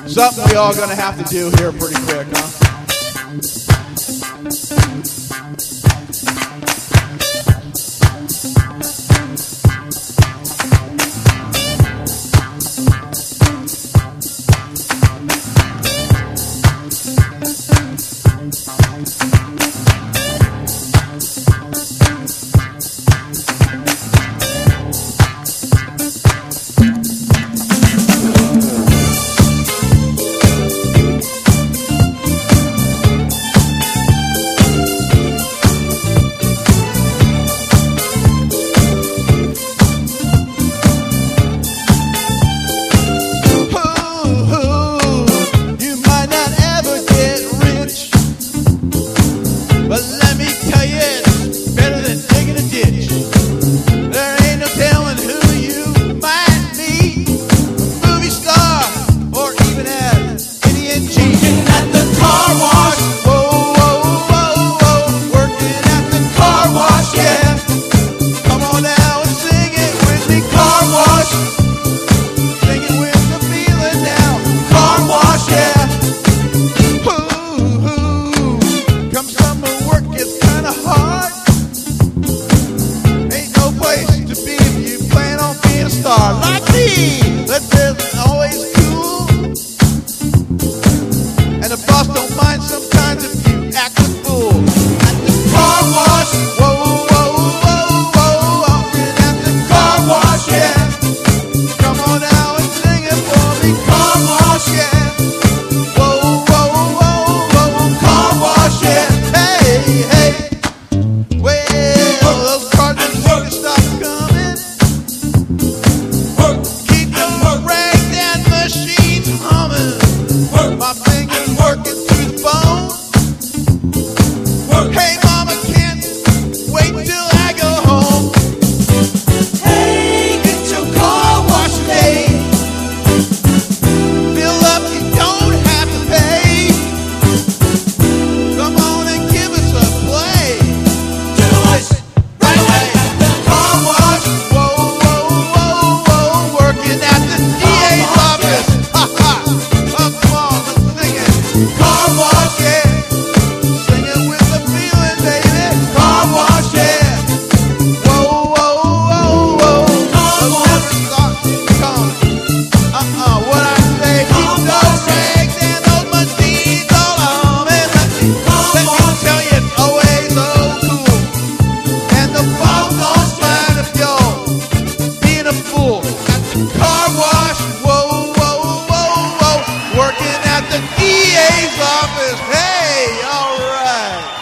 Something we all gonna have to do here pretty quick, huh? Like me, that is always cool. And the boss don't mind sometimes if you act a fool. At the car wash, whoa, whoa, whoa, whoa, walking at the car wash, yeah. Come on now and sing it for me, car wash, yeah. Whoa, whoa, whoa, whoa, car wash, yeah. Hey, hey, well, those cars just need to stop coming. My fingers working through the bone. Hey mama, can't wait till I go home. Hey, get your car washed today. Fill up, you don't have to pay. Come on and give us a play. Do it right away. Car wash, whoa, whoa, whoa, whoa, working at the DA's office. Ha ha. Car wash, yeah. Sing it with the feeling, baby. Car wash, yeah. Whoa, whoa, whoa, whoa. Car wash. What I say? Keep those rags and those machines all on me. Let me tell you, it's always so cool. And the boss don't mind if you're being a fool. At the car wash, whoa, whoa, whoa, whoa. Working at the DA's office. Hey, all right.